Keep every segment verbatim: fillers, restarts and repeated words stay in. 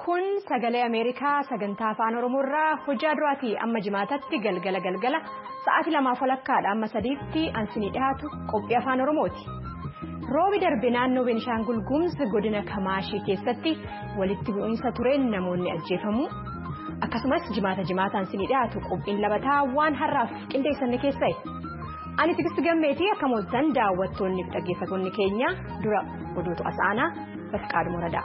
kun sagalee Ameerikaa sagantaa afaan Oromoorraa hojjaa duraati amma jimaatatti galgala galgala sa'aatii lamaaf walakkaadha amma sadiitti ansinii dhiyaatu qophii afaan Oromooti. Roobi darbe naannoo Beenishaangul Gumuz godina Kamaashii keessatti walitti bu'iinsa tureen namoonni ajjeefamu. Akkasumas jimaata jimaataan ansinii dhiyaatu qophiin labataa waan har'aaf qindeessanne keessa'e. Ani Tigisti Gammeetii akka mooltan daawwattoonni fi dhaggeeffattoonni keenya dura oduutu asaanaa Bafqaaduu Moradaa.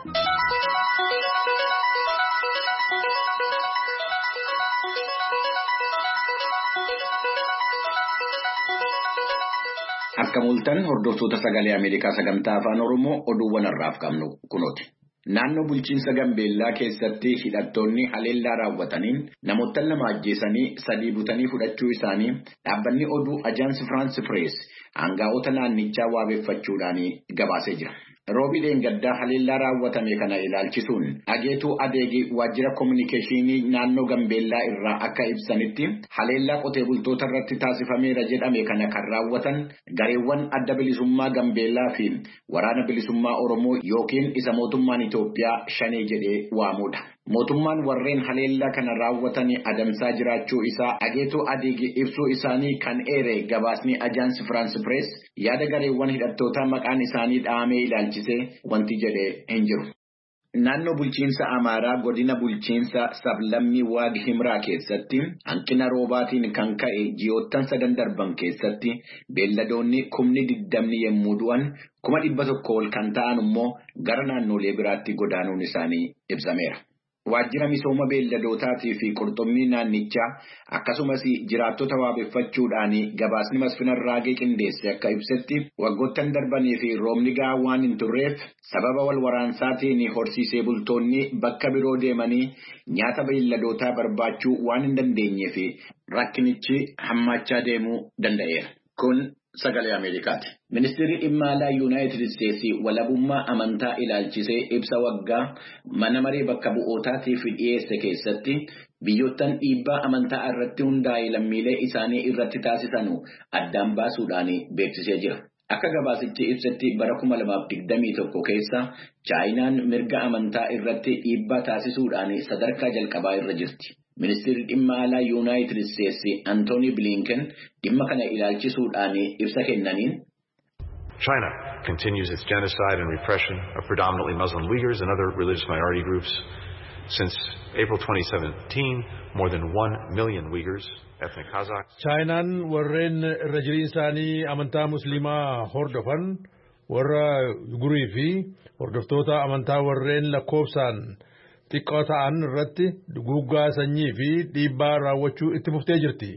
Akka mooltan hordoftoota sagalee Ameerikaa sagantaa afaan Oromoo oduuwwan har'aaf qabnu kunooti. Naannoo bulchiinsa Gambeellaa keessatti hidhattoonni haleellaa raawwataniin namoota lama ajjeesanii sadii butanii fudhachuu isaanii dhaabbanni oduu Ajaansi Firaansi Pirees aangaa'ota naannichaa waabeffachuudhaan gabaasee jira. Roobi dheengaddaa haleellaa raawwatame kana ilaalchisuun Ageetuu Adeegi waajjira kominikeeshinii naannoo Gambeellaa irraa akka ibsanitti haleellaa qotee bultoota irratti taasifameera jedhame kana kan raawwatan gareewwan adda bilisummaa Gambeellaa fi waraana bilisummaa Oromoo yookiin isa mootummaan Itoophiyaa shanee jedhee waamudha. Mootummaan warreen haleellaa kana raawwatanii adamsaa jiraachuu isaa Ageetuu Adeegi ibsuu isaanii kan eere gabaasni Ajaansi Firaansi Pirees yaada gareewwan hidhattootaa maqaan isaanii dhahamee ilaalchisee wanti jedhee hin jiru. Naannoo bulchiinsa Amaaraa godina bulchiinsa sablammii Waag Himraa keessatti hanqina roobaatiin kan ka'e ji'oottan sadan darban keessatti beelladoonni kumni digdamni yommuu du'an kuma dhibba tokko ol kan ta'an immoo gara naannolee biraatti godaanuun isaanii ibsameera. Waajjira misooma beelladootatii fi qurxummii naannichaa akkasumas jiraattota waabeffachuudhaan gabaasni Masfina Raagee qindeesse akka ibsetti waggoottan darbanii fi roobni gahaa waan hin turreef sababa wal waraansaatiin horsiisee bultoonni bakka biroo deemanii nyaata beelladootaa barbaachuu waan hin dandeenyeef rakkinichi hammaachaa deemuu danda'eera. Kun sagalee Ameerikaati. Ministeerri dhimma alaa Yuunaayitid Isteetsi walabummaa amantaa ilaalchisee ibsa waggaa mana maree bakka bu'ootaatiif dhiyeesse keessatti biyyoottan dhiibbaa amantaa irratti hundaa'e lammiilee isaanii irratti taasisanu addaan baasuudhaan beeksisee jira. Akka gabaasichi ibsetti bara kuma lamaaf digdamii tokko keessa Chaayinaan mirga amantaa irratti dhiibbaa taasisuudhaan sadarkaa jalqabaa irra jirti. Ministeerri dhimma alaa Yuunaayitid Isteetsi Antooni Bilinken dhimma kana ilaalchisuudhaan ibsa kennaniin China continues its genocide and repression of predominantly Muslim Uyghurs and other religious minority groups. Since April twenty seventeen, more than one million Uyghurs, ethnic Kazakhs. Chainaan warreen irra jiriinsaanii amantaa musliimaa hordofan warra Uygurii fi hordoftoota amantaa warreen lakkoofsaan xiqqoo ta'an irratti duguuggaa sanyii fi dhiibbaa raawwachuu itti fuftee jirti.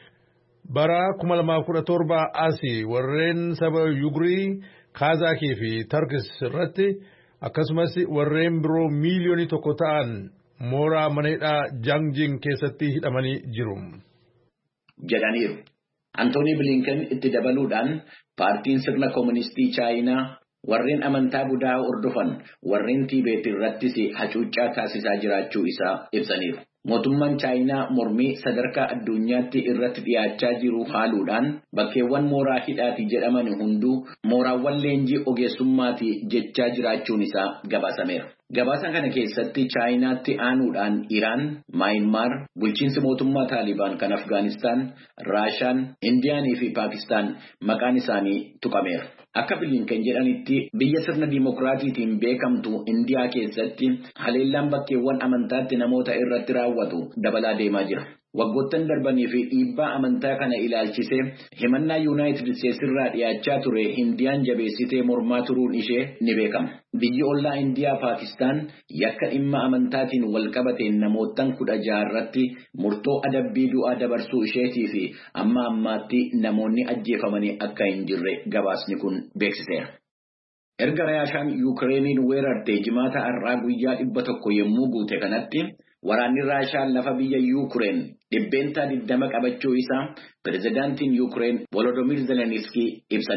Bara kuma lamaaf kudha torba asii warreen saba Uygurii, Kazaakii fi Turkis irratti akkasumas warreen biroo miiliyoonii tokko ta'an mooraa mana hidhaa Jangjing keessatti hidhamanii jiru jedhaniiru. Antooni Bilinken itti dabaluudhaan paartiin sirna kooministii Chaayinaa warreen amantaa Budaa hordofan warreen Tiibeet irrattis hacuuccaa taasisaa jiraachuu isaa ibsaniiru. Mootummaan Chaayinaa mormii sadarkaa addunyaatti irratti dhiyaachaa jiru haaluudhaan bakkeewwan mooraa hidhaati jedhaman hunduu mooraawwan leenjii ogeessummaati jechaa jiraachuun isaa gabaasameera. Gabaasa kana keessatti Chaayinaatti aanuudhaan Iraan, Maayinmaar, bulchiinsi mootummaa Taalibaan kan Afgaanistaan, Raashaan, Indiyaanii fi Paakistaan maqaan isaanii tuqameera. Akka Bilinken jedhanitti biyya sirna dimokiraatiitiin beekamtu Indiyaa keessatti haleellaan bakkeewwan amantaatti namoota irratti raawwatu dabalaa deemaa jira. Waggoottan darbanii fi dhiibbaa amantaa kana ilaalchisee himannaa Yuunaayitid Isteetsi irraa dhiyaachaa ture Indiyaan jabeessitee mormaa turuun ishee ni beekama. Biyyi ollaa Indiyaa Paakistaan yakka dhimma amantaatiin wal qabateen namoottan kudha jaha irratti murtoo adabbii du'aa dabarsuu isheetii fi amma ammaatti namoonni ajjeefamanii akka hin jirre gabaasni kun beeksiseera. Erga Raashaan Yuukireeniin weerartee jimaata har'aa guyyaa dhibba tokko yommuu guute kanatti waraanni Raashaan lafa biyya Yuukireen dhibbeentaa digdama qabachuu isaa pirezidaantiin Yuukireen Volodymyr Zelensky ibsaniiru.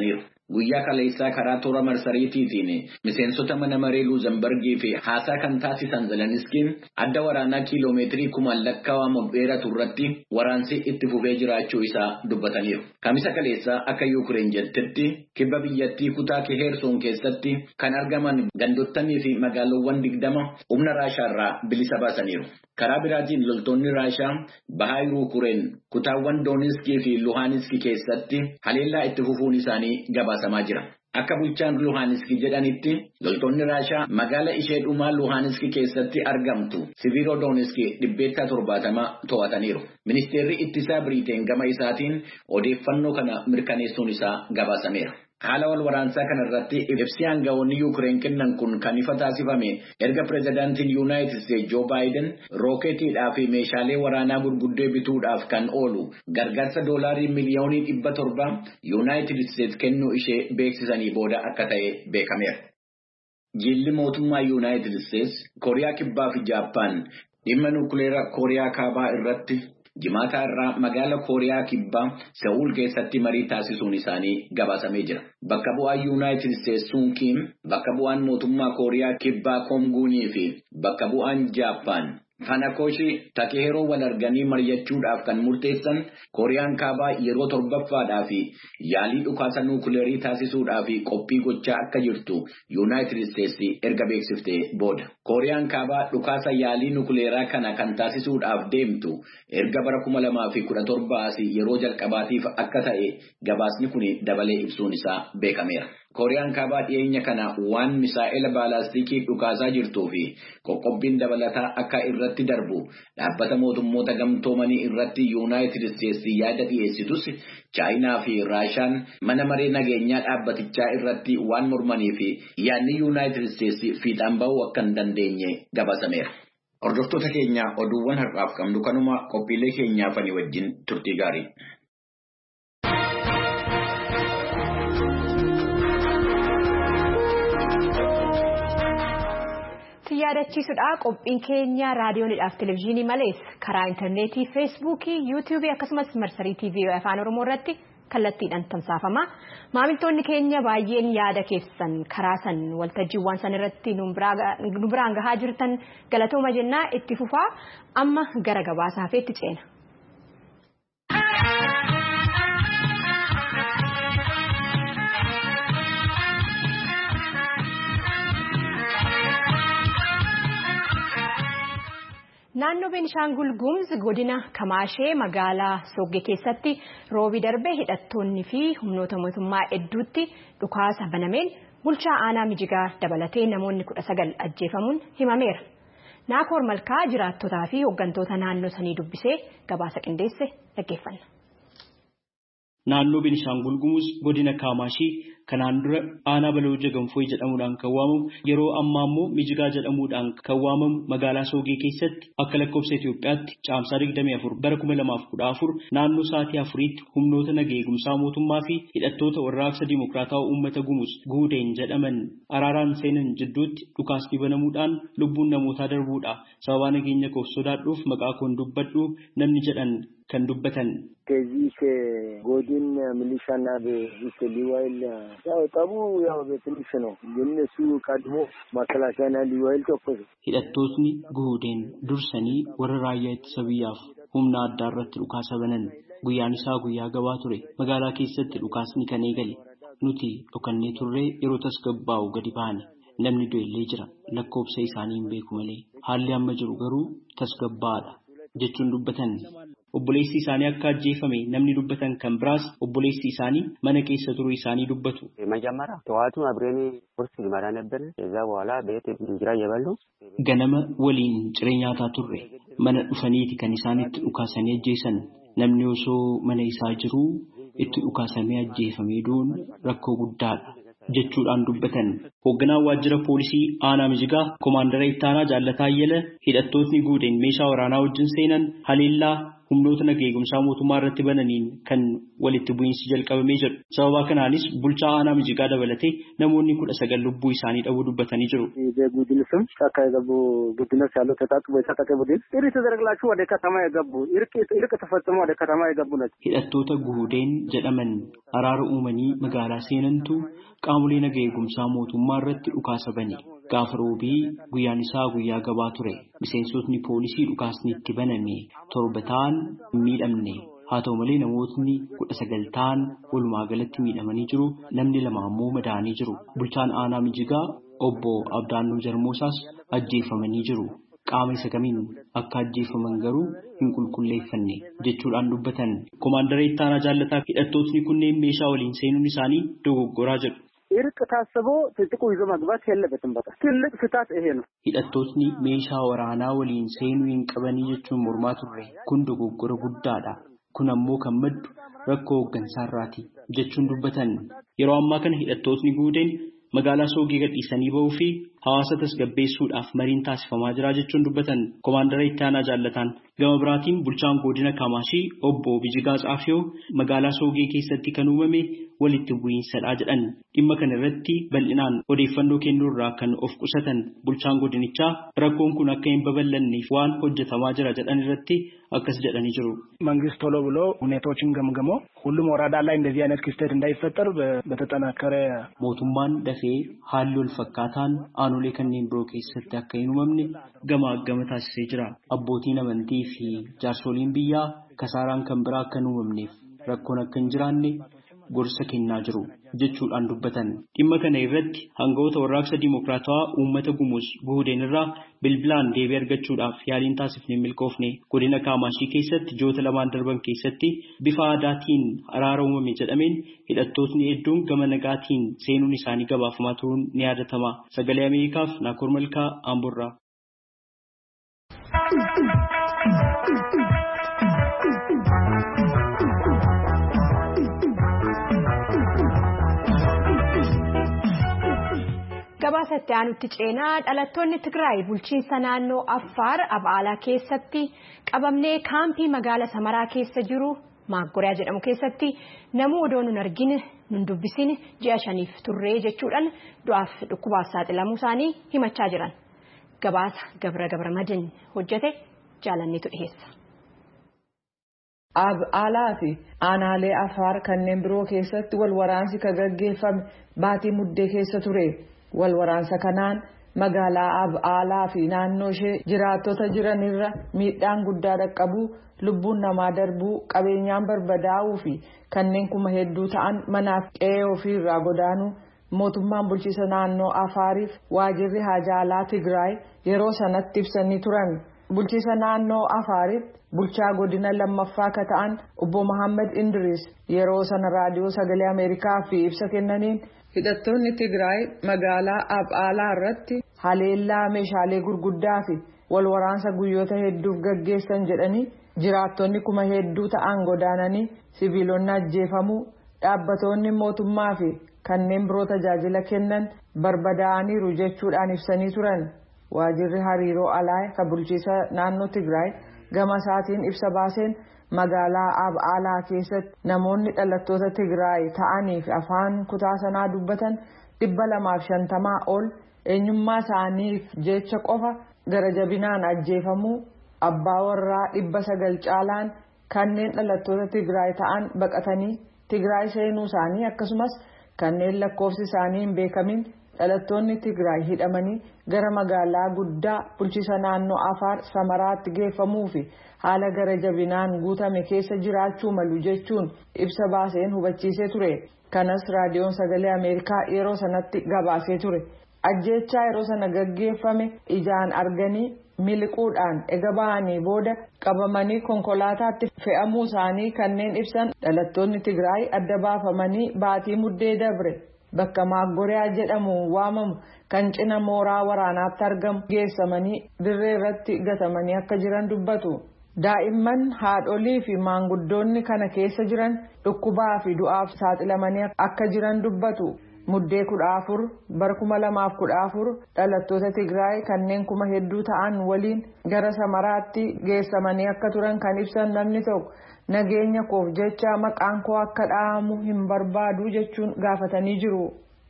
guyyaa kaleessaa karaa toora marsariitiitiin miseensota mana maree Luuzenbergii fi haasaa kan taasisan Zeleniskiin adda waraanaa kiiloomeetirii kumaan lakkaawwamu dheeratu irratti waraansi itti fufee jiraachuu isaa dubbataniiru. Kamisa kaleessaa akka Yuukireen jettetti kibba biyyattii kutaa Kehersoon keessatti kan argaman gandottanii fi magaalawwan digdama humna Raashaarraa bilisa baasaniiru. Karaa biraatiin loltoonni Raashaa bahaa Yuukireen kutaawwan Dooniskii fi Luhaaniskii keessatti haleellaa itti fufuun isaanii gabaasamaa jira. Akka bulchaan Luhaaniskii jedhanitti loltoonni Raashaa magaala ishee dhumaa Luhaaniskii keessatti argamtu Siviiroodoniskii dhibbeetta torbaatama to'ataniiru. Ministeerri ittisaa Biriteen gama isaatiin odeeffannoo kana mirkaneessuun isaa gabaasameera. Haala wal waraansaa kanarratti ibsi aangawoonni Yuukireen kennan kun kan ifa taasifame erga pirezidaantiin Yuunaayitid Isteetsi Joo Baayiden rookeetiidhaa fi meeshaalee waraanaa gurguddoo bituudhaaf kan oolu gargaarsa doolaarii miliyoonii dhibba torba Yuunaayitid Isteetsi kennuu ishee beeksisanii booda akka ta'e beekameera. Jilli mootummaa Yuunaayitid Isteetsi Kooriyaa Kibbaa fi Jaappaan dhimma nuukileera Kooriyaa Kaabaa irratti Jimaata irraa magaala Kooriyaa Kibbaa Se'uul keessatti marii taasisuun isaanii gabaasamee jira. Bakka bu'aan Yuunaayitid Isteetsi Sun Kim, bakka bu'aan mootummaa Kooriyaa Kibbaa Koom Guunii fi bakka bu'aan Jaappaan Fanakoshi Takeheroo wal arganii mari'achuudhaaf kan murteessan Kooriyaan Kaabaa yeroo torbaffaadhaa fi yaalii dhukaasa nuukileerii taasisuudhaaf qophii gochaa akka jirtu Yuunaayitid Isteetsi erga beeksiftee booda. Kooriyaan Kaabaa dhukaasa yaalii nuukileeraa kana kan taasisuudhaaf deemtu erga bara kuma lamaa fi kudha torbaas yeroo jalqabaatiif akka ta'e gabaasni kun dabalee ibsuun isaa beekameera. Kooriyaan Kaabaa dhiyeenya kana waan misaa'ela baalaastikii dhukaasaa jirtuu fi qoqqobbiin dabalataa akka irratti darbu dhaabbata mootummoota gamtoomanii irratti Yuunaayitid Isteetsi yaada dhiyeessitus Chaayinaa fi Raashaan mana maree nageenyaa dhaabbatichaa irratti waan mormanii fi yaadni Yuunaayitid Isteetsi fiixaan bahuu akka hin dandeenye gabaasameera. Hordoftoota keenya oduuwwan har'aaf qabnu kanuma qophiilee keenyaafanii wajjin turtii gaarii. Yaadachiisudha qophiin keenya raadiyoonidhaaf televezyiinii malees karaa intarneetii feesbuukii yuutuubii akkasumas marsarii tiivii afaan oromoo irratti kallattiidhaan tamsaafama. Maamiltoonni keenya baay'een yaada keessan karaa san waltajjiiwwan san irratti nu biraan gahaa jirtan galatooma jennaa itti fufaa amma gara gabaasaa feetti ceena. Naannoo Beenishaangul Gumuz godina Kamaashee magaalaa Soogge keessatti roobi darbee hidhattoonni fi humnoota mootummaa hedduutti dhukaasa banameen bulchaa aanaa Mijigaa dabalatee namoonni kudha sagal ajjeefamuun himameera. Naakoor Malkaa jiraattotaa fi hooggantoota naannoo sanii dubbisee gabaasa qindeesse dhaggeeffanna. Naannoo Beenishaangul Gumuz godina Kamaashee kanaan dura aanaa Balooja Ganfooy jedhamuudhaan kan waamamu yeroo ammaa immoo Mijigaa jedhamuudhaan kan waamamu magaalaa Soogee keessatti akka lakkoofsa Itoophiyaatti caamsaa digdamii afur bara kuma lamaaf kudha afur naannoo sa'aatii afuriitti humnoota nagaa eegumsaa mootummaa fi hidhattoota warraaqsa Dimookiraatawaa Uummata Gumuz Guudeen jedhaman araaraan seenan jidduutti dhukaasni banamuudhaan lubbuun namootaa darbuudha. Sababa nageenya koof sodaadhuuf maqaa koon dubbadhu namni jedhan kan dubbatan. ከዚህ ጎድን ሚሊሻና በሊዋይል ያው ጠቡ ያው በትንሽ ነው የነሱ ቀድሞ ማከላከያና ሊዋይል ተቆፈ hidhattootni Guudeen dursanii warra raayyaa ittisa biyyaaf humna addaa irratti dhukaasa banan guyyaan isaa guyyaa gabaa ture magaalaa keessatti dhukaasni kan eegale nuti dhokannee turree yeroo tasgabbaa'u gadi baane namni du'ellee jira lakkoofsa isaanii hin beeku malee haalli amma jiru garuu tasgabbaa'aadha jechuun dubbatan. Obboleessi isaanii akka ajjeefame namni dubbatan kan biraas obboleessi isaanii mana keessa turuu isaanii dubbatu. Majamara tawatu abreni kursi mara nabbar eza wala beete injira yaballu ganama waliin cireenyaataa turre mana dhufaniiti kan isaanitti dhukaasanii ajjeesan namni osoo mana isaa jiruu itti dhukaasamee ajjeefamee duun rakkoo guddaadha jechuudhaan dubbatan. Hoogganaan waajjira poolisii aanaa Mijigaa komaandara ittaanaa Jaallataa Ayyala hidhattootni Guudeen meeshaa waraanaa wajjin seenan haleellaa humnoota nagaa eegumsaa mootummaa irratti bananiin kan walitti bu'iinsi jalqabamee jedhu. Sababa kanaanis bulchaa aanaa Mijigaa dabalatee namoonni kudha sagal lubbuu isaanii dhabuu dubbatanii jiru. ቡድን ስም ጫካ የገቡ ቡድኖች ያለው ተጣጥቦ የታጠቀ ቡድን እርቅ ተደረገላችሁ ወደ ከተማ የገቡ እርቅ እርቅ ተፈጽሞ ወደ ከተማ የገቡ ናቸው። hidhattoota guudeen jedhaman araara uumanii magaalaa seenantu qaamolee nagaa eegumsaa mootummaa irratti dhukaasa bane. Gaafa roobii guyyaan isaa guyyaa gabaa ture. Miseensotni poolisii dhukaasni itti baname torba ta'an miidhamne. Haa ta'u malee namootni kudha sagal ta'an walumaa galatti miidhamanii jiru. Namni lama ammoo madaa'anii jiru. Bulchaan aanaa Mijigaa obbo Abdaannoo Jarmoosaas ajjeefamanii jiru. Qaama isa kamiin akka ajjeefaman garuu hin qulqulleeffanne jechuudhaan dubbatan. Komaandarii Ittaanaa Jaallataa hidhattootni kunneen meeshaa waliin seenuun isaanii dogoggoraa jedhu. እርቅ ታስቦ ትጥቁ ይዞ መግባት የለበትም። በቃ ትልቅ ስህተት ይሄ ነው። hidhattootni meeshaa waraanaa waliin seenuu hin qabanii jechuun mormaa turre. Kun dogoggora guddaadha. Kun ammoo kan maddu rakkoo hooggansaarraati jechuun dubbatan. Yeroo ammaa kana hidhattootni guudeen magaalaa Soogee gadhiisanii ba'uu fi hawaasa tasgabbeessuudhaaf mariin taasifamaa jira jechuun dubbatan. Komaandarii Ittaanaa Jaallataan gama biraatiin bulchaan godina Kamaashii obbo Bijigaa Tsaafiyoo magaalaa Soogee keessatti kan uumame walitti bu'iinsadha jedhan. Dhimma kana irratti bal'inaan odeeffannoo kennuu irraa kan of qusatan bulchaan godinichaa rakkoon kun akka hin babal'anneef waan hojjetamaa jira jedhan irratti akkas jedhanii jiru. መንግስት ቶሎ ብሎ ሁኔታዎችን ገምግሞ ሁሉም ወረዳ ላይ እንደዚህ አይነት ክስተት እንዳይፈጠር በተጠናከረ mootummaan dafee haalli wal fakkaataan aanolee kanneen biroo keessatti akka hin uumamne gama gama taasisee jira. Abbootiin amantii fi jaarsoliin biyyaa kasaaraan kan biraa akka hin uumamneef rakkoon akka hin jiraanne gorsa kennaa jiru jechuudhaan dubbatan. Dhimma kana irratti hangawoota warraaqsa dimokiraatawaa uummata Gumuz Guudeen irraa bilbilaan deebii argachuudhaaf yaaliin taasifnee milkoofne. Godina Kaamaashii keessatti joota lamaan darban keessatti bifa aadaatiin araara uumame jedhameen hidhattootni hedduun gama nagaatiin seenuun isaanii gabaafamaa turuun ni yaadatama. Sagalee Ameerikaaf Naakoor Malkaa Amboorraa. Gabaasatti aanutti ceenaa dhalattoonni Tigraay bulchiinsa naannoo Affaar Abaalaa keessatti qabamnee kaampii magaalaa Samaraa keessa jiru Maaggoriyaa jedhamu keessatti namuu odoo nun argine nun dubbisin ji'a shaniif turree jechuudhaan du'aaf dhukkubaaf saaxilamuu isaanii himachaa jiran. Gabaasa Gabra Gabra Madin hojjete jaalannitu dhiyeessa. Abaalaa fi aanaalee Affaar kanneen biroo keessatti wal waraansi kan gaggeeffame baatii muddee keessa ture. Wal waraansa kanaan magaalaa Abaalaa fi naannoo ishee jiraattota jiranirra miidhaan guddaa dhaqqabu, lubbuun namaa darbuu, qabeenyaan barbadaa'uu fi kanneen kuma hedduu ta'an manaaf qe'ee ofiirraa godaanuu mootummaan bulchiinsa naannoo Afaariif waajirri haajaalaa Tigraay yeroo sanatti ibsanii turan. Bulchiinsa naannoo Afaaritti bulchaa godina lammaffaa ka ta'an obbo Muhammad Indiriis yeroo sana raadiyoo sagalee Ameerikaa fi ibsa kennaniin hidhattoonni Tigraay magaalaa Abaalaa irratti haleellaa meeshaalee gurguddaa fi wal waraansa guyyoota hedduuf gaggeessan jedhanii jiraattonni kuma hedduu ta'an godaananii siviilonni ajjeefamuu, dhaabbattoonni mootummaa fi kanneen biroo tajaajila kennan barbadaa'aniiru jechuudhaan ibsanii turan. Waajirri hariiroo alaa kan bulchiinsa naannoo Tigraay gama isaatiin ibsa baaseen magaalaa Abaalaa keessatti namoonni dhalattoota Tigraay ta'anii fi afaan kutaa sanaa dubbatan dhibba lamaaf shantamaa ol eenyummaa isaaniif jecha qofa gara jabinaan ajjeefamuu, abbaa warraa dhibba sagal caalaan kanneen dhalattoota Tigraay ta'an baqatanii Tigraay seenuu isaanii akkasumas kanneen lakkoofsi isaanii hin beekamin dhalattoonni Tigraay hidhamanii gara magaalaa guddaa bulchiinsa naannoo Afaar Samaraatti geeffamuu fi haala gara jabinaan guutame keessa jiraachuu malu jechuun ibsa baaseen hubachiisee ture. Kanas raadiyoon sagalee Ameerikaa yeroo sanatti gabaasee ture. Ajjeechaa yeroo sana gaggeeffame ijaan arganii miliquudhaan ega ba'anii booda qabamanii konkolaataatti fe'amuu isaanii kanneen ibsan dhalattoonni Tigraay adda baafamanii baatii muddee dabre bakka Maaggoriyaa jedhamu waamamu kan cina mooraa waraanaatti argamu geessamanii dirree irratti gatamanii akka jiran dubbatu. Daa'imman, haadholii fi maanguddoonni kana keessa jiran dhukkubaa fi du'aaf saaxilamanii akka jiran dubbatu. muddee kudha afur bara kuma lamaaf kudha afur dhalattoota Tigraay kanneen kuma hedduu ta'an waliin gara Samaraatti geessamanii akka turan kan ibsan namni tokko nageenya koof jecha maqaan koo akka dhaamu hin barbaadu jechuun gaafatanii jiru.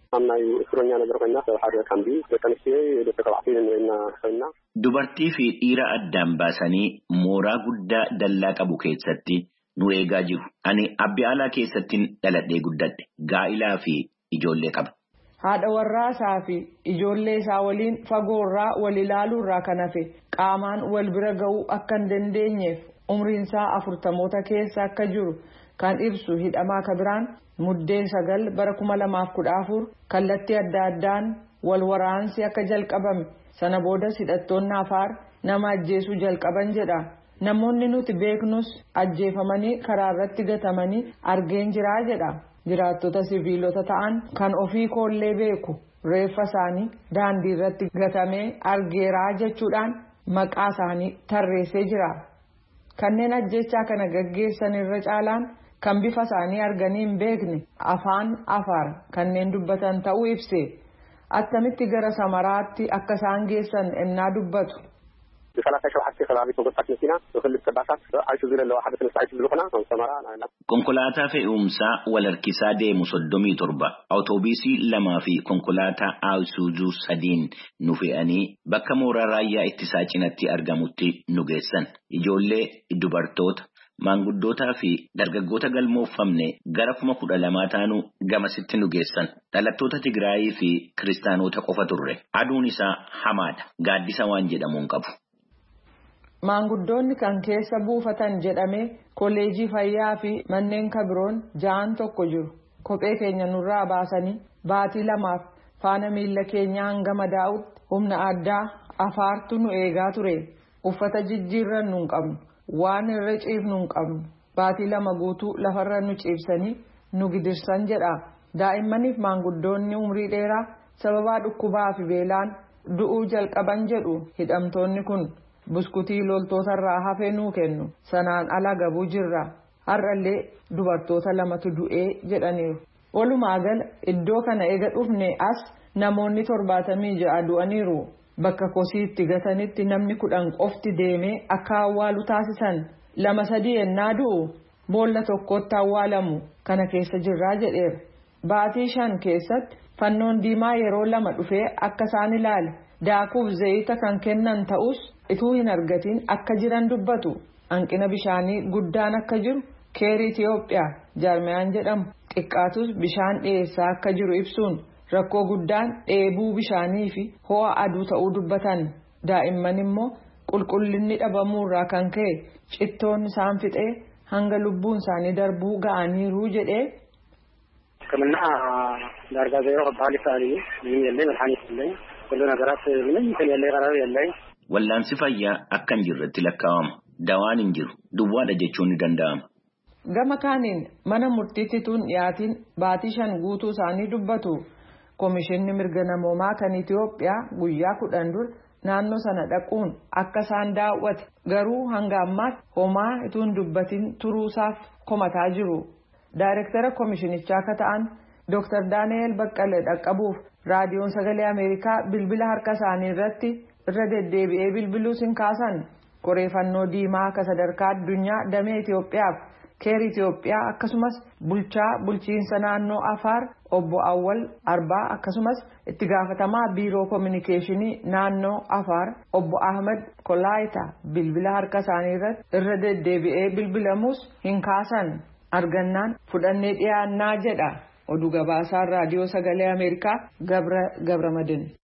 Dubartii fi dhiira addaan baasanii mooraa guddaa dallaa qabu keessatti nu eegaa jiru. Ani Abiyaalaa keessattiin dhaladhee guddadhe. Gaa'ilaa fi ijoollee qaba. Haadha warraasaa fi ijoollee isaa waliin fagoorraa wal ilaaluurraa kan hafe qaamaan wal bira ga'uu akka hin dandeenyeef umriin isaa afurtamoota keessa akka jiru kan ibsu hidhamaa kabiraan muddee sagal bara kuma lamaaf kudha afur kallattii adda addaan wal waraansi akka jalqabame sana boodas hidhattoonni Afaar nama ajjeesuu jalqaban jedha. Namoonni nuti beeknus ajjeefamanii karaa irratti gatamanii argeen jiraa jedha. Jiraattota siviilota ta'an kan ofii koollee beeku reeffa isaanii daandii irratti gatamee argeeraa jechuudhaan maqaa isaanii tarreessee jira. Kanneen ajjechaa kana gaggeessan irra caalaan kan bifa isaanii arganii hin beekne afaan Afaar kanneen dubbatan ta'uu ibse. Attamitti gara Samaraatti akka isaan geessan ennaa dubbatu. Konkolaataa fe'umsaa wal harkisaa deemu soddomii torba awutoobisii lamaa fi konkolaataa Isuuzuu sadiin nu fe'anii bakka mooraa raayyaa ittisaa cinatti argamutti nu geessan. Ijoollee, dubartoota, maanguddootaa fi dargaggoota galmoofamne gara kuma kudha lamaa taanu gamasitti nu geessan. Dhalattoota Tigraayii fi kiristaanota qofa turre. Aduun isaa hamaadha. Gaaddisa waan jedhamuun qabu. Maanguddoonni kan keessa buufatan jedhamee kolleejii fayyaa fi manneen kabiroon ja'an tokko jiru. Kophee keenya nurraa baasanii baatii lamaaf faana miila keenya hanga madaa'utti humna addaa Afaartu nu eegaa ture. Uffata jijjiirran nu hin qabnu. Waan irra ciifnu hin qabnu. Baatii lama guutuu lafarra nu ciibsanii nu gidirsan jedha. Daa'immaniif maanguddoonni umrii dheeraa sababaa dhukkubaa fi beelaan du'uu jalqaban jedhu hidhamtoonni kun. Buskutii loltoota irraa hafee nuu kennu sanaan ala gabuu jirra har'allee dubartoota lamatu du'ee jedhaniiru. Walumaa gala iddoo kana eega dhufne as namoonni torbaatamii ja'a du'aniiru. Bakka kosii itti gatanitti namni kudhan qofti deemee akka awwaalu taasisan lama sadii ennaa du'u boolla tokkotti awwaalamu kana keessa jirraa jedheera. Baatii shan keessatti fannoon diimaa yeroo lama dhufee akka isaan ilaale daakuuf zayita kan kennan ta'us. Ituu hin argatiin akka jiran dubbatu hanqina bishaanii guddaan akka jiru keerii Itiyoophiyaa jaarmiyaan jedhamu xiqqaatus bishaan dhiyeessaa akka jiru ibsuun rakkoo guddaan dheebuu bishaanii fi ho'a aduu ta'uu dubbatan daa'imman immoo qulqullinni dhabamuurraa kan ka'e cittoon isaan fixee hanga lubbuun isaanii darbuu ga'aniiru jedhee. ሕክምና ዳርጋ ዘይሮ ባሊ ሳሪ ምን የለኝ መድኃኒት የለኝ ሁሉ ነገራት ምንም እንትን የለኝ ቀራር የለኝ Wallaansi fayyaa akka hin jirretti lakkaawama. Dawaan hin jiru. Duwwaadha jechuun ni danda'ama. Gama kaaniin mana murtiitti tun dhiyaatiin baatii shan guutuu isaanii dubbatu. Komishinni mirga namoomaa kan Itiyoophiyaa guyyaa kudhan dura naannoo sana dhaquun akka isaan daawwate garuu hanga ammaatti homaa ituun dubbatiin turuusaaf komataa jiru. Daayirektara komishinichaa akka ta'an Dooktar Daani'eel Baqqalee dhaqqabuuf raadiyoon sagalee Ameerikaa bilbila harka isaanii irratti irra deddeebi'ee bilbiluus hin kaasan. Qoreeffannoo diimaa akka sadarkaa addunyaa damee Itiyoophiyaaf keerii Itiyoophiyaa akkasumas bulchaa bulchiinsa naannoo Afaar obbo Awwal Arbaa akkasumas itti gaafatamaa biiroo koominikeeshinii naannoo Afaar obbo Ahmed Kolaayita bilbila harka isaanii irratti irra deddeebi'ee bilbilamus hin kaasan. Argannaan fudhannee dhiyaannaa jedha oduu gabaasaan raadiyoo sagalee Ameerikaa Gabra Gabramadin.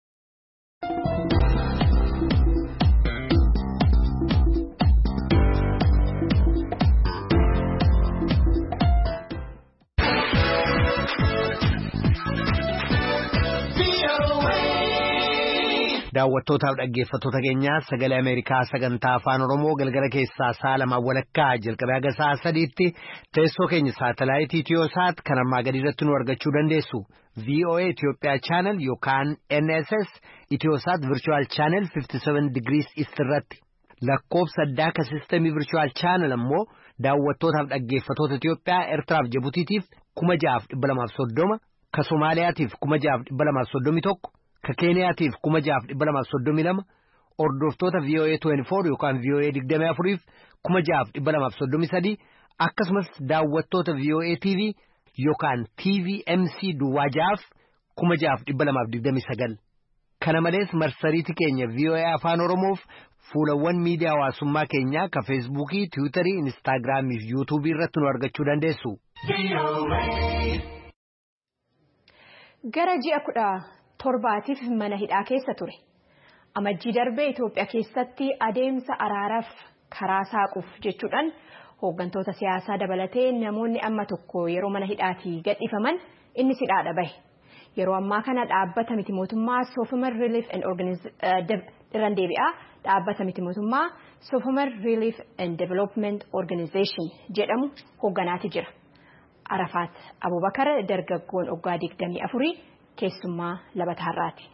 daawwattootaaf dhaggeeffattoota keenyaa sagalee Ameerikaa sagantaa afaan Oromoo galgala keessaa sa'a lama walakkaa jalqabee haga sa'a sadiitti teessoo keenya saatalaayitii Itiyoosaat kan ammaa gadi irratti nu argachuu dandeessu. V O A Itiyoophiyaa Channel yookaan N S S Itiyoosaat Virtual Channel fifty-seven degrees East irratti. Lakkoofsa addaa ka sistemii Virtual Channel ammoo daawwattootaaf dhaggeeffattoota Itiyoophiyaa Eertiraaf Jibutiitiif kuma ja'aaf dhibba lamaaf soddoma. ka Somaaliyaatiif kuma jaaf dhibba lamaaf soddomii tokko, ka Keeniyaatiif kuma jaaf dhibba lamaaf soddomii lama, hordoftoota V O A digdamii afur yookaan V O A digdamii afuriif kuma jaaf dhibba lamaaf soddomii sadii, akkasumas daawwattoota V O A T V yookaan T V M C duwwaa jaaf kuma jaaf dhibba lamaaf digdamii sagal. Kana malees marsariitii keenya V O A Afaan Oromoof fuulawwan miidiyaa hawaasummaa keenyaa ka Feesbuukii, Tiwiitarii, Inistaagiraamii fi Yuutuubii irratti nu argachuu dandeessu. Gara ji'a kudha torbaatiif mana hidhaa keessa ture. Amajjii darbee Itoophiyaa keessatti adeemsa araaraaf karaa saaquuf jechuudhaan hooggantoota siyaasaa dabalatee namoonni amma tokko yeroo mana hidhaatii gadhiifaman inni hidhaadha bahe. Yeroo ammaa kana dhaabbata miti mootummaa Soofumar Relief and Organization deebi'aa dhaabbata miti mootummaa Soofumar Relief and Development Organization jedhamu hoogganaati jira. Arafaat Abubakar dargaggoon waggaa digdamii afurii keessummaa labata har'aati.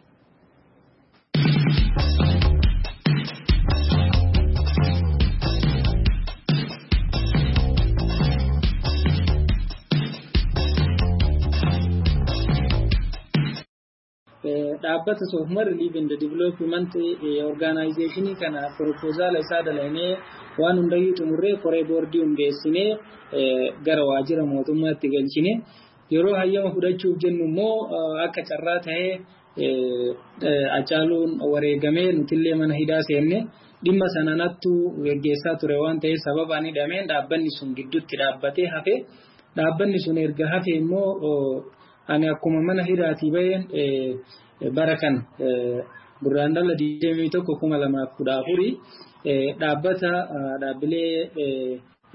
dhaabbata Soofumar Relief and Development Organization kana proposal isaa dalaynee waan hundayyuu xumurree koree boordii hundeessinee gara waajjira mootummaatti galchine yeroo hayyama fudhachuuf jennu immoo akka carraa ta'ee Acaaluun wareegamee nutillee mana hidhaa seenne dhimma sananattu geggeessaa ture waan ta'eef sababaan hidhameen dhaabbanni sun gidduutti dhaabbatee hafe dhaabbanni sun erga hafe immoo ani akkuma mana hidhaatii baheen bara kan Guraandhala digdamii tokko kuma lamaaf kudha afurii dhaabbata dhaabbilee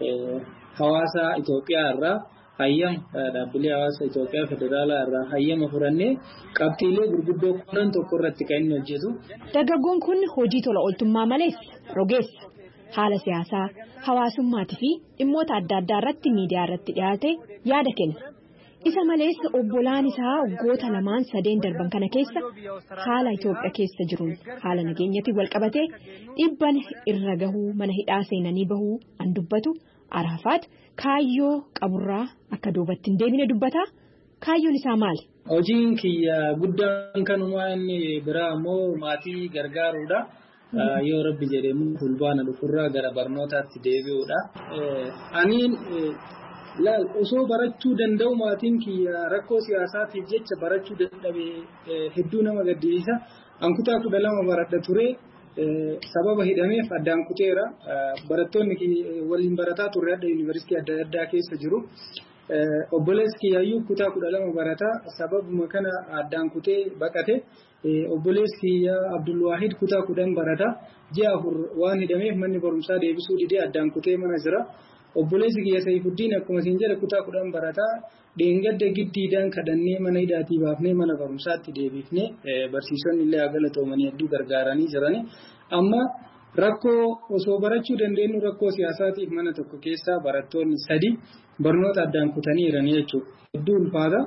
hawaasa Itoophiyaa irraa hayyama dhaabbilee hawaasa Itoophiyaa federaalaa irraa hayyama furannee qabxiilee gurguddoo kudhan tokko irratti kan inni hojjetu. Dargaggoon kun hojii tola ooltummaa malees rogeessa haala siyaasaa hawaasummaatii fi dhimmoota adda addaa irratti miidiyaa irratti dhiyaate yaada kenna. Isa malees obbolaan isaa waggoota lamaan sadeen darban kana keessa haala Itoophiyaa keessa jiruun haala nageenyaatiin wal qabatee dhibban irra gahuu mana hidhaa seenanii bahuu an dubbatu Arafaat kaayyoo qaburraa akka duubatti hin deemine dubbata. Kaayyoon isaa maali? Hojiin kiyya guddaan kanumaa inni biraa immoo maatii gargaaruudha. Yoo Rabbi jedhee fulbaana dhufurraa gara barnootaatti deebi'uudha. Aniin laal osoo barachuu danda'u maatiin kiyya rakkoo siyaasaatiif jecha barachuu dadhabee hedduu nama gaddisiisa. Ankutaa kudha lama baradha ture sababa hidhameef addaan kuteera. Barattoonni waliin barataa turre adda yuunivarsiitii adda addaa keessa jiru. Obboleessi kiyyayyuu kutaa kudha lama barataa sababuma kana addaan kutee baqate. Obboleessi kiyyaa Abdulwaahid kutaa kudhan barataa ji'a afur waan hidhameef manni barumsaa deebisuu didee addaan kutee mana jira. Obboleessi kiyya Sayfuddiin akkuma isin jedhe kutaa kudhan barataa dheengadda giddiidhaan kadhannee mana hidhaatii baafnee mana barumsaatti deebifnee barsiisonni illee galatoomanii hedduu gargaaranii jirani. Amma rakkoo osoo barachuu dandeenyu rakkoo siyaasaatiif mana tokko keessaa barattoonni sadi barnoota addaan kutanii jiranii jechuudha. Hedduu ulfaata.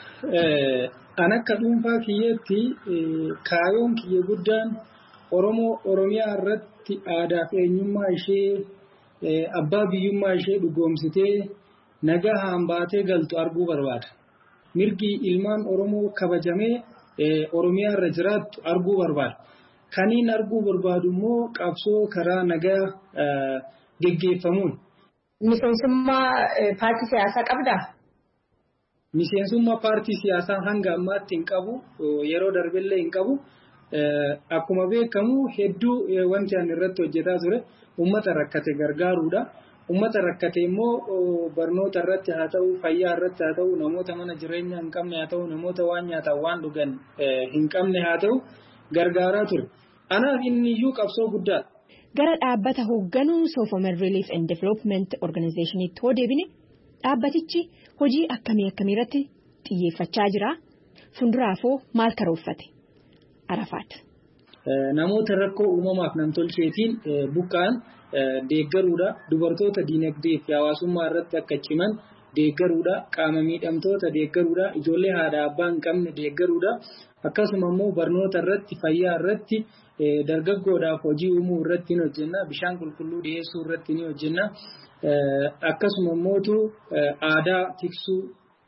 An akka dhuunfaa kiyyeetti kaayyoon kiyya guddaan Oromoo Oromiyaa irratti aadaa fi eenyummaa ishee abbaa biyyummaa ishee dhugoomsitee nagaa hambaatee galtu arguu barbaada. Mirgi ilmaan Oromoo kabajamee Oromiyaa irra jiraattu arguu barbaada. Kaniin arguu barbaadu immoo qabsoo karaa nagaa geggeeffamuun. Miseensummaa paartii siyaasaa qabdaa? Miseensummaa paartii siyaasaa hanga ammaatti hin qabu, yeroo darbillee hin qabu. Akkuma beekamu hedduu wanti ani irratti hojjetaa ture uummata rakkate gargaaruudha. Uummata rakkate immoo barnoota irratti haa ta'u, fayyaa irratti haa ta'u, namoota mana jireenyaa hin qabne haa ta'u, namoota waan nyaatan waan dhugan hin qabne haa ta'u gargaaraa ture. Anaaf inni iyyuu qabsoo guddaadha. Gara dhaabbata hoogganuu Soofumar Relief and Development Organizationitti hoo deebine dhaabbatichi hojii akkamii akkamii irratti xiyyeeffachaa jira? Fuulduraafoo maal karoorfate? Arafaat. Namoota rakkoo uumamaaf namtolcheetiin buqqaan deeggaruudha. Dubartoota diinagdee fi hawaasummaa irratti akka ciman deeggaruudha. Qaama miidhamtoota deeggaruudha. Ijoollee haadha abbaa hin qabne deeggaruudha. Akkasuma immoo barnoota irratti fayyaa irratti dargaggoodhaaf hojii uumuu irratti ni hojjenna. Bishaan qulqulluu dhiyeessuu irratti ni hojjenna. Akkasuma immoo aadaa tiksuu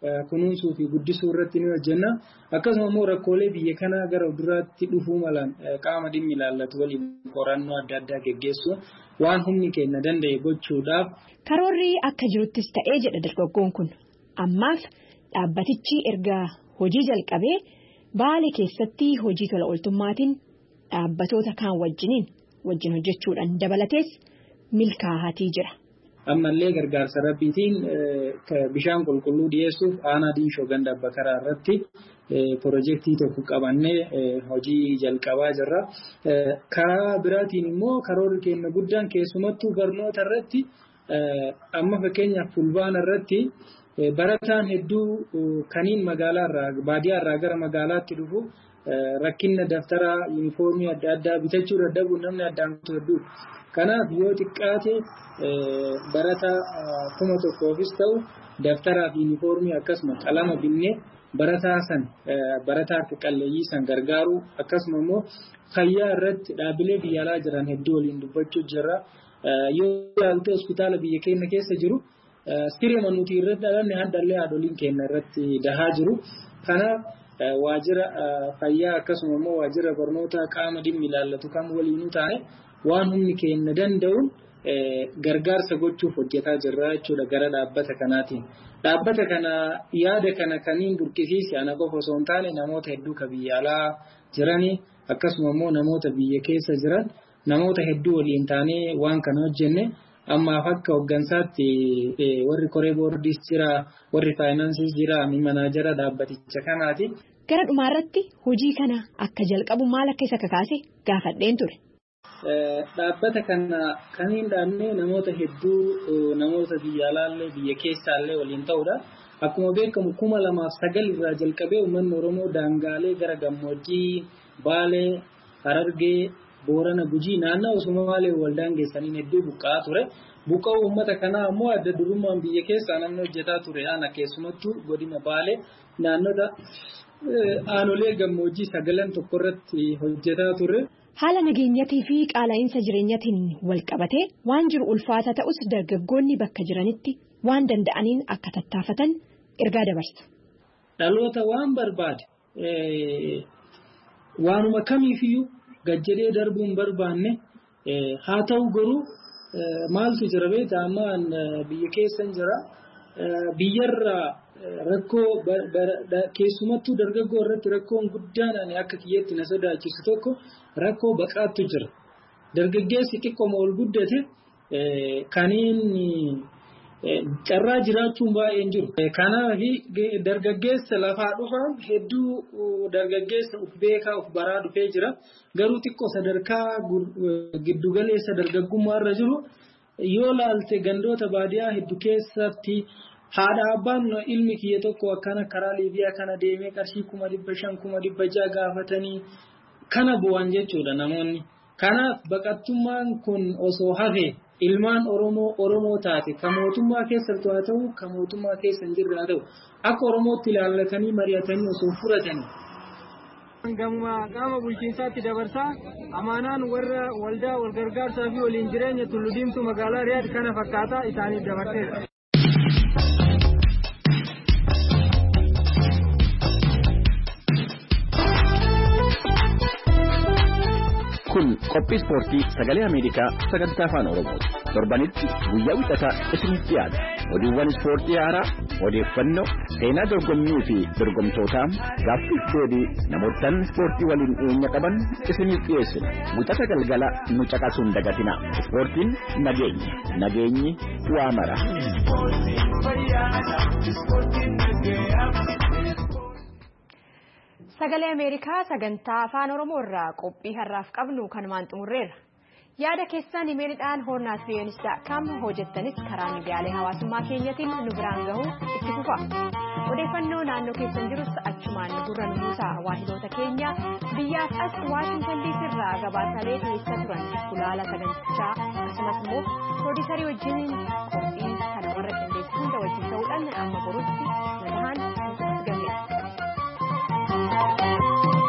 kunuunsuu fi guddisuu irratti ni hojjenna. Akkasuma immoo rakkoolee biyya kanaa gara duraatti dhufuu malan qaama dhimmi ilaallatu waliin qorannoo adda addaa geggeessuun waan humni keenya danda'e gochuudhaaf. Karoorri akka jiruttis ta'ee jedha dargaggoon kun. Ammaaf dhaabbatichi erga hojii jalqabee Baalee keessatti hojii tola ooltummaatiin dhaabbatoota kaan wajjiniin wajjin hojjechuudhaan dabalatees milkaa'atii jira. Ammallee gargaarsa rabbiitiin bishaan qulqulluu dhiyeessuuf aanaa diishoo ganda bakaraa irratti piroojeektii tokko qabannee hojii jalqabaa jirra. Karaa biraatiin immoo karoorri keenya guddaan keessumattuu barnoota irratti amma fakkeenyaaf fulbaana irratti barataan hedduu kaniin magaalaa irraa baadiyyaa irraa gara magaalaatti dhufu rakkina daftaraa yuunifoormii adda addaa bitachuu dadhabu namni addaan hedduu. Kanaaf yoo xiqqaate barataa kuma tokkoofis ta'u daftaraa fi yuunifoormii akkasuma qalama binnee barataa san barataa harka qalleeyyii san gargaaru akkasuma immoo fayyaa irratti dhaabbilee biyyaalaa jiran hedduu waliin dubbachuu jirra. Yoo ilaalte hospitaala biyya keenya keessa jiru siree manuutii irratti dhalanne haddallee haadholiin keenya irratti dahaa jiru. Kanaaf waajjira fayyaa akkasuma immoo waajjira barnootaa qaama dhimmi ilaallatu kan waliinuu taane waan humni keenya danda'uun gargaarsa gochuuf hojjetaa jirra jechuudha gara dhaabbata kanaatiin. Dhaabbata kana yaada kana kaniin burqisiise ana qofa osoo hin taane namoota hedduu ka biyya alaa jiranii akkasuma immoo namoota biyya keessa jiran namoota hedduu waliin taanee waan kana hojjenne ammaaf akka hooggansaatti warri koree boordiis jira warri faayinaansiis jira manaajara dhaabbaticha kanaati. Gara dhumaarratti hojii kana akka jalqabu maal akka isa kakaase gaafadheen ture. Dhaabbata kana kaniin dhaabnee namoota hedduu namoota biyya alaallee biyya keessaallee waliin ta'uudha. Akkuma beekamu kuma lamaaf sagal irraa jalqabee uummanni Oromoo daangaalee gara gammoojjii Baalee, Harargee, Boorana, Gujii naannoo Somaalee wal daangeessaniin hedduu buqqa'aa ture. Buqqa'uu uummata kanaa immoo adda durummaan biyya keessaa namni hojjetaa ture. Ana keessumattuu godina Baalee naannota aanolee gammoojjii sagalan tokko irratti hojjetaa ture. Haala nageenyatii fi qaala'insa jireenyatiin wal qabatee waan jiru ulfaata ta'us dargaggoonni bakka jiranitti waan danda'aniin akka tattaafatan ergaa dabarsa. Dhaloota waan barbaade waanuma kamiifiyyuu gajjadee darbuun barbaanne haa ta'u garuu maaltu jira beektaa ammaan biyya keessan jira biyyarraa rakkoo keessumattuu dargaggoo irratti rakkoon guddaan ani akka kiyyeetti na sodaachisu tokko rakkoo baqaattu jira. Dargaggeessi xiqqooma ol guddate kaniin carraa jiraachuun baay'een jiru. Kanaaf dargaggeessa lafaa dhufan hedduu dargaggeessa uf beekaa uf baraa dhufee jira. Garuu xiqqoo sadarkaa giddugaleessa dargaggummaa irra jiru yoo laalte gandoota baadiyyaa hedduu keessatti haadha abbaan ilmi kiyya tokko akkana karaa Liibiyaa kana deemee qarshii kuma dhibba shan kuma dhibba jaha gaafatanii kana bu'an jechuudha namoonni. Kanaaf baqattummaan kun osoo hafe ilmaan Oromoo Oromoo taate kan mootummaa keessattuu haa ta'u kan mootummaa keessa hin jirre haa ta'u akka Oromootti ilaallatanii mari'atanii osoo furatanii. Gama qaama bulchiinsaatti dabarsaa amaanaan warra waldaa wal gargaarsaa fi waliin jireenya Tullu Diimtuu magaalaa Riyaad kana fakkaataa isaaniif dabarteera. Kun qophii ispoortii sagalee Ameerikaa sagantaa afaan Oromooti. Torbanitti guyyaa wixataa isiniif dhiyaata. Oduuwwan ispoortii haaraa, odeeffannoo, seenaa dorgommii fi dorgomtootaa, gaaffiif deebii namootaan ispoortii waliin dhiyeenya qaban isiniif dhiyeessina. Wixata galgala nu caqasuun dagatina. Ispoortiin nageenya. Nageenyi waa mara. Sagalee Ameerikaa sagantaa afaan Oromoo irraa qophii har'aaf qabnu kanumaan xumurreerra. Yaada keessan imeeliidhaan hornaat viyoonis dot com hojjettanis karaa miidiyaalee hawaasummaa keenyatiin nu biraan gahuu itti fufa. Odeeffannoo naannoo keessan jirus achumaan gurra nu buusaa waahidota keenya biyyaaf as Waashintan Diisii irraa gabaasalee dhiyeessaa turan gulaala sagantichaa akkasumas immoo pirooduusarii wajjin qophii kana warra qindeessu hunda wajjin ta'uudhaan amma borutti nagahaan gameera. Thank you.